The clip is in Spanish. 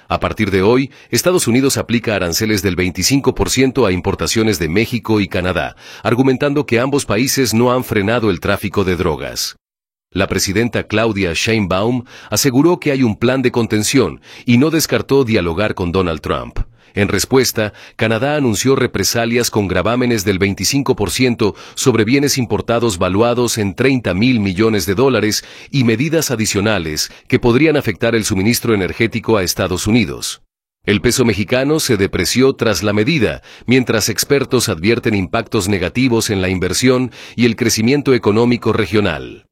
A partir de hoy, Estados Unidos aplica aranceles del 25% a importaciones de México y Canadá, argumentando que ambos países no han frenado el tráfico de drogas. La presidenta Claudia Sheinbaum aseguró que hay un plan de contención y no descartó dialogar con Donald Trump. En respuesta, Canadá anunció represalias con gravámenes del 25% sobre bienes importados valuados en $30,000 millones y medidas adicionales que podrían afectar el suministro energético a Estados Unidos. El peso mexicano se depreció tras la medida, mientras expertos advierten impactos negativos en la inversión y el crecimiento económico regional.